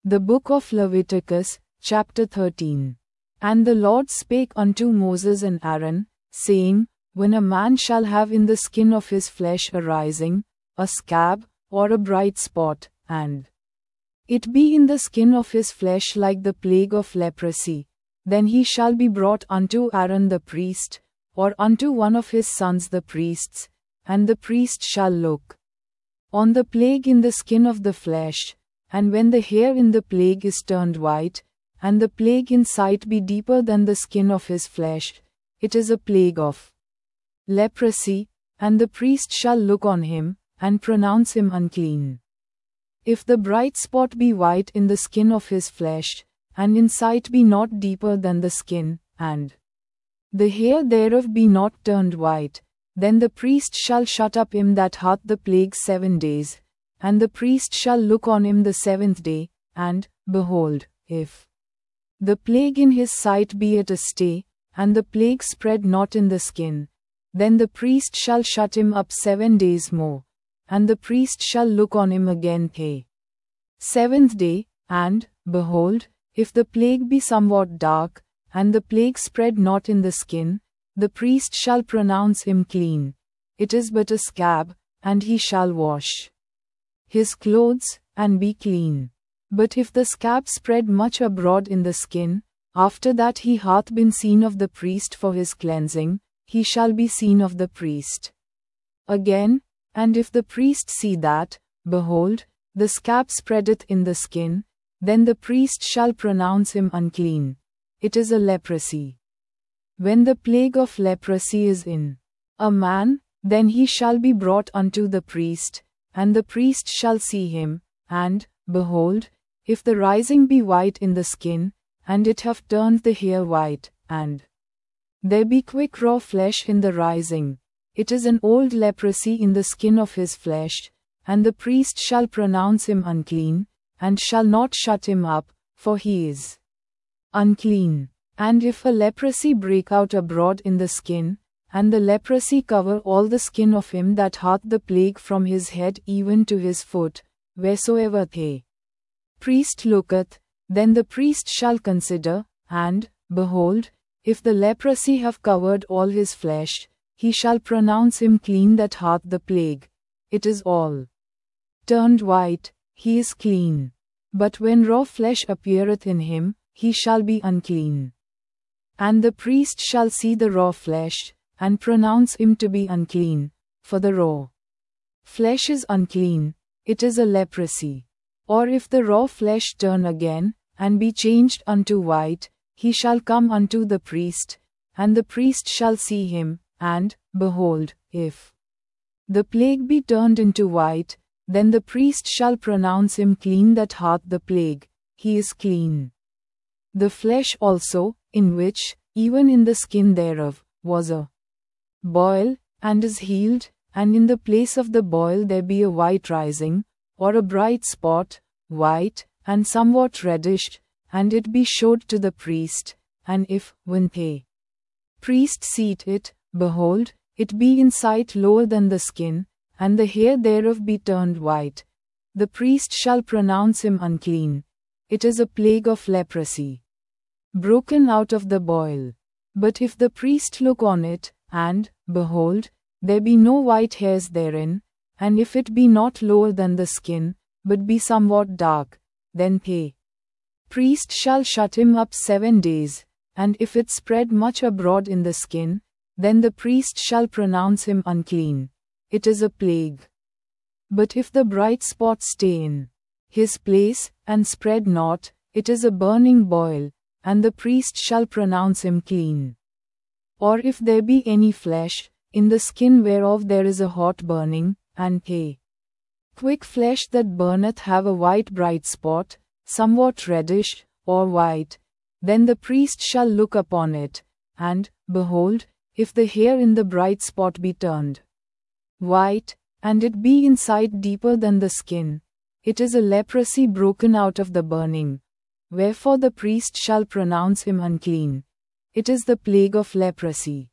The book of Leviticus, chapter 13. And the Lord spake unto Moses and Aaron, saying, When a man shall have in the skin of his flesh a rising, a scab, or a bright spot, and it be in the skin of his flesh like the plague of leprosy, then he shall be brought unto Aaron the priest, or unto one of his sons the priests, and the priest shall look on the plague in the skin of the flesh, and when the hair in the plague is turned white, and the plague in sight be deeper than the skin of his flesh, it is a plague of leprosy, and the priest shall look on him, and pronounce him unclean. If the bright spot be white in the skin of his flesh, and in sight be not deeper than the skin, and the hair thereof be not turned white, then the priest shall shut up him that hath the plague 7 days, and the priest shall look on him the 7th day, and, behold, if the plague in his sight be at a stay, and the plague spread not in the skin, then the priest shall shut him up 7 days more, and the priest shall look on him again the 7th day, and, behold, if the plague be somewhat dark, and the plague spread not in the skin, the priest shall pronounce him clean. It is but a scab, and he shall wash his clothes, and be clean. But if the scab spread much abroad in the skin, after that he hath been seen of the priest for his cleansing, he shall be seen of the priest again, and if the priest see that, behold, the scab spreadeth in the skin, then the priest shall pronounce him unclean. It is a leprosy. When the plague of leprosy is in a man, then he shall be brought unto the priest, and the priest shall see him, and, behold, if the rising be white in the skin, and it have turned the hair white, and there be quick raw flesh in the rising, it is an old leprosy in the skin of his flesh, and the priest shall pronounce him unclean, and shall not shut him up, for he is unclean. And if a leprosy break out abroad in the skin, and the leprosy cover all the skin of him that hath the plague from his head even to his foot, wheresoever the priest looketh, then the priest shall consider, and, behold, if the leprosy have covered all his flesh, he shall pronounce him clean that hath the plague. It is all turned white, he is clean. But when raw flesh appeareth in him, he shall be unclean. And the priest shall see the raw flesh, and pronounce him to be unclean, for the raw flesh is unclean, it is a leprosy. Or if the raw flesh turn again, and be changed unto white, he shall come unto the priest, and the priest shall see him, and, behold, if the plague be turned into white, then the priest shall pronounce him clean that hath the plague, he is clean. The flesh also, in which, even in the skin thereof, was a boil, and is healed, and in the place of the boil there be a white rising, or a bright spot, white, and somewhat reddish, and it be showed to the priest, and if, when the priest seeth it, behold, it be in sight lower than the skin, and the hair thereof be turned white, the priest shall pronounce him unclean. It is a plague of leprosy, broken out of the boil. But if the priest look on it, and, behold, there be no white hairs therein, and if it be not lower than the skin, but be somewhat dark, then the priest shall shut him up 7 days, and if it spread much abroad in the skin, then the priest shall pronounce him unclean. It is a plague. But if the bright spot stay in his place, and spread not, it is a burning boil, and the priest shall pronounce him clean. Or if there be any flesh, in the skin whereof there is a hot burning, and a quick flesh that burneth have a white bright spot, somewhat reddish, or white, then the priest shall look upon it, and, behold, if the hair in the bright spot be turned white, and it be in sight deeper than the skin, it is a leprosy broken out of the burning. Wherefore the priest shall pronounce him unclean. It is the plague of leprosy.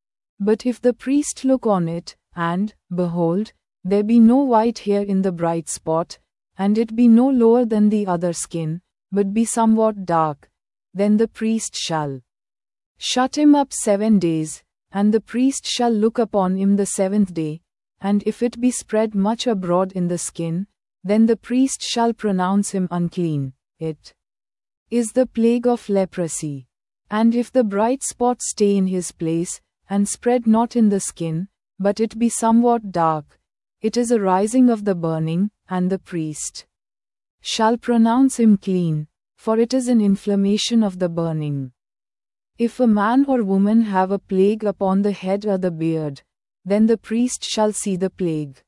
But if the priest look on it, and, behold, there be no white hair in the bright spot, and it be no lower than the other skin, but be somewhat dark, then the priest shall shut him up 7 days, and the priest shall look upon him the 7th day, and if it be spread much abroad in the skin, then the priest shall pronounce him unclean. It is the plague of leprosy. And if the bright spot stay in his place, and spread not in the skin, but it be somewhat dark, it is a rising of the burning, and the priest shall pronounce him clean, for it is an inflammation of the burning. If a man or woman have a plague upon the head or the beard, then the priest shall see the plague.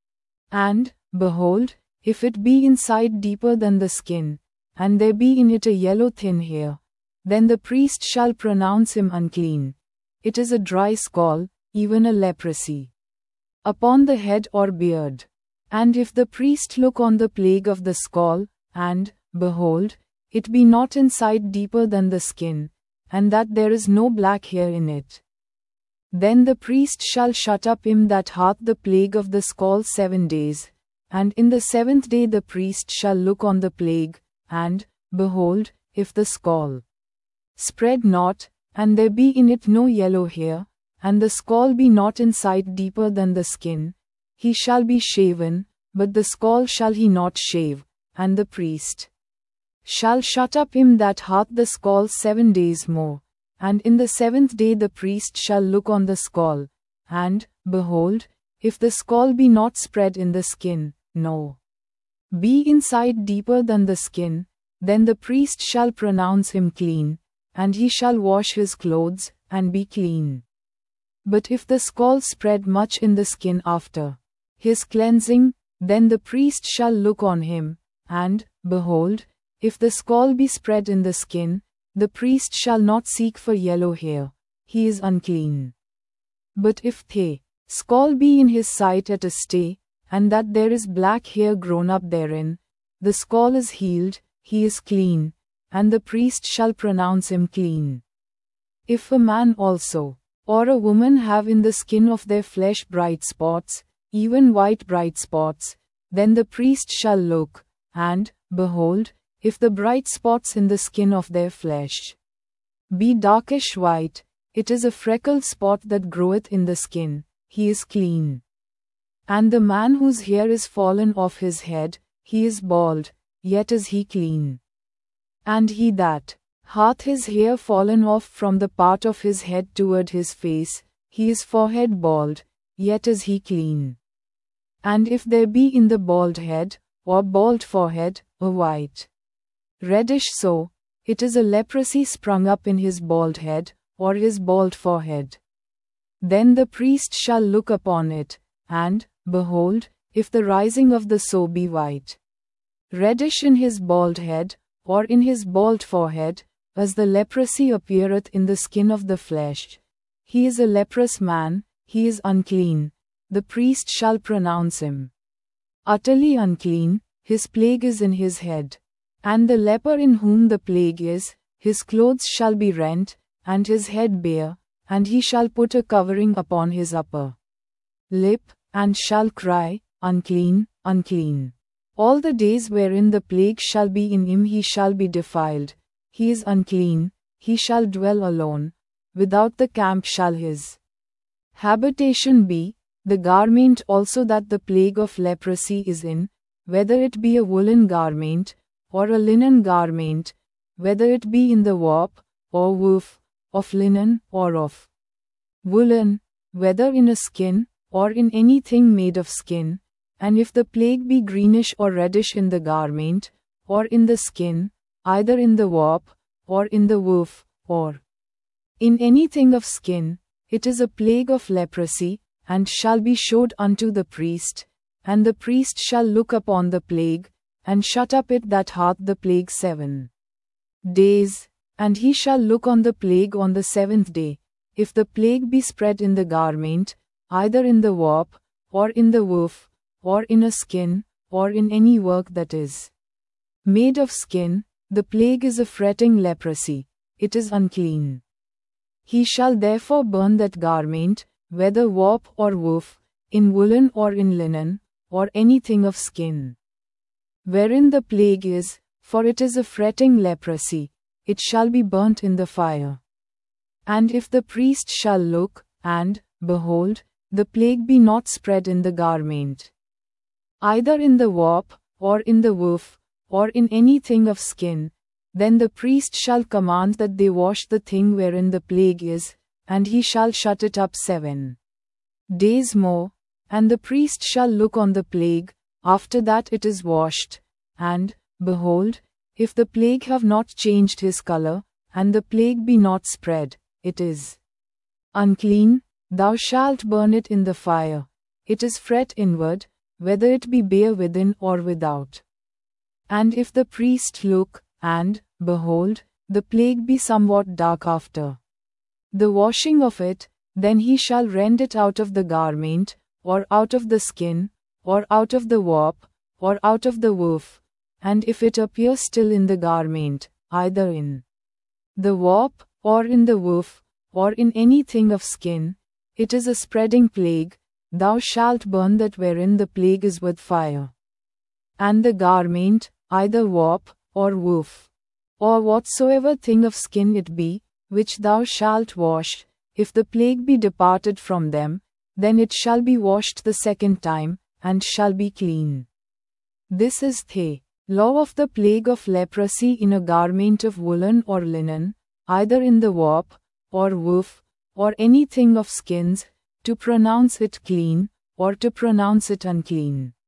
And, behold, if it be inside deeper than the skin, and there be in it a yellow thin hair, then the priest shall pronounce him unclean. It is a dry scall, even a leprosy, upon the head or beard. And if the priest look on the plague of the scall, and, behold, it be not inside deeper than the skin, and that there is no black hair in it, then the priest shall shut up him that hath the plague of the scall 7 days, and in the 7th day the priest shall look on the plague, and, behold, if the scall spread not, and there be in it no yellow hair, and the scall be not inside deeper than the skin, he shall be shaven, but the scall shall he not shave, and the priest shall shut up him that hath the scall 7 days more, and in the 7th day the priest shall look on the scall, and, behold, if the scall be not spread in the skin, no, be inside deeper than the skin, then the priest shall pronounce him clean, and he shall wash his clothes, and be clean. But if the scall spread much in the skin after his cleansing, then the priest shall look on him, and, behold, if the scall be spread in the skin, the priest shall not seek for yellow hair, he is unclean. But if the scall be in his sight at a stay, and that there is black hair grown up therein, the scall is healed, he is clean, and the priest shall pronounce him clean. If a man also, or a woman have in the skin of their flesh bright spots, even white bright spots, then the priest shall look, and, behold, if the bright spots in the skin of their flesh be darkish white, it is a freckled spot that groweth in the skin, he is clean. And the man whose hair is fallen off his head, he is bald, yet is he clean. And he that hath his hair fallen off from the part of his head toward his face, he is forehead bald, yet is he clean. And if there be in the bald head, or bald forehead, a white reddish so, it is a leprosy sprung up in his bald head, or his bald forehead. Then the priest shall look upon it, and, behold, if the rising of the sow be white reddish in his bald head, or in his bald forehead, as the leprosy appeareth in the skin of the flesh, he is a leprous man, he is unclean, the priest shall pronounce him utterly unclean, his plague is in his head. And the leper in whom the plague is, his clothes shall be rent, and his head bare, and he shall put a covering upon his upper lip, and shall cry, Unclean, unclean. All the days wherein the plague shall be in him he shall be defiled, he is unclean, he shall dwell alone, without the camp shall his habitation be, the garment also that the plague of leprosy is in, whether it be a woolen garment, or a linen garment, whether it be in the warp, or woof, of linen, or of woolen, whether in a skin, or in anything made of skin, and if the plague be greenish or reddish in the garment, or in the skin, either in the warp, or in the woof, or in anything of skin, it is a plague of leprosy, and shall be showed unto the priest, and the priest shall look upon the plague, and shut up it that hath the plague 7 days, and he shall look on the plague on the 7th day, if the plague be spread in the garment, either in the warp, or in the woof, or in a skin, or in any work that is made of skin, the plague is a fretting leprosy, it is unclean. He shall therefore burn that garment, whether warp or woof, in woolen or in linen, or anything of skin. wherein the plague is, for it is a fretting leprosy, it shall be burnt in the fire. And if the priest shall look, and, behold, the plague be not spread in the garment, either in the warp, or in the woof, or in anything of skin, then the priest shall command that they wash the thing wherein the plague is, and he shall shut it up 7 days more, and the priest shall look on the plague, after that it is washed, and, behold, if the plague have not changed his color, and the plague be not spread, it is unclean, thou shalt burn it in the fire. It is fret inward, whether it be bare within or without. And if the priest look, and, behold, the plague be somewhat dark after the washing of it, then he shall rend it out of the garment, or out of the skin, or out of the warp, or out of the woof, and if it appear still in the garment, either in the warp, or in the woof, or in anything of skin, it is a spreading plague, thou shalt burn that wherein the plague is with fire. And the garment, either warp, or woof, or whatsoever thing of skin it be, which thou shalt wash, if the plague be departed from them, then it shall be washed the second time, and shall be clean. This is the law of the plague of leprosy in a garment of woolen or linen, either in the warp, or woof, or anything of skins, to pronounce it clean, or to pronounce it unclean.